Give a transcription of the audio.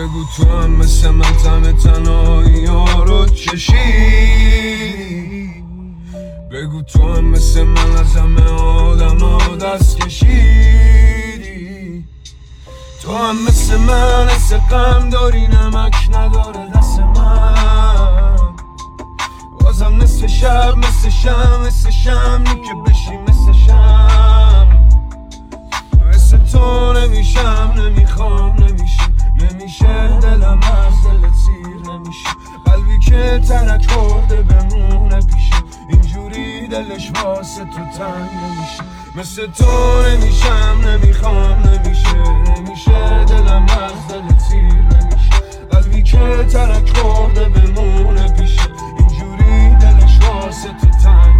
بگو تو هم مثل من طعم تنهایی ها رو چشیدی. بگو تو هم مثل من از همه آدم ها دست کشیدی. تو هم مثل من حس غم داری، نمک نداره دست من. بازم نصف شب مثل شمعی که بشی مثل شم. مثل تو نمیشم، نمیخوام، نمیشه دلم از دلت سیر نمیشه. قلبی که ترک خورده بمونه پیشه، اینجوری دلش واسه تو تنگ نمیشه. مثل تو نمیشم، نمیخوام، نمیشه دلم از دلت سیر نمیشه. قلبی که ترک خورده بمونه پیشه، اینجوری دلش واسه تو تنگ